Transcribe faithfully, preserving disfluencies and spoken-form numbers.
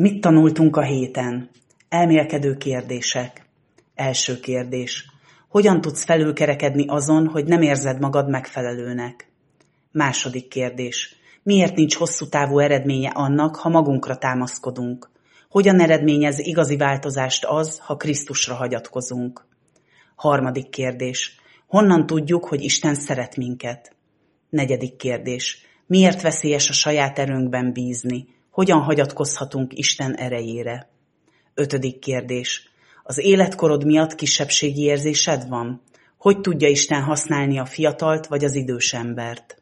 Mit tanultunk a héten? Elmélkedő kérdések. Első kérdés. Hogyan tudsz felülkerekedni azon, hogy nem érzed magad megfelelőnek? Második kérdés. Miért nincs hosszú távú eredménye annak, ha magunkra támaszkodunk? Hogyan eredményez igazi változást az, ha Krisztusra hagyatkozunk? Harmadik kérdés. Honnan tudjuk, hogy Isten szeret minket? Negyedik kérdés. Miért veszélyes a saját erőnkben bízni? Hogyan hagyatkozhatunk Isten erejére? Ötödik kérdés. Az életkorod miatt kisebbségi érzésed van? Hogy tudja Isten használni a fiatalt vagy az idős embert?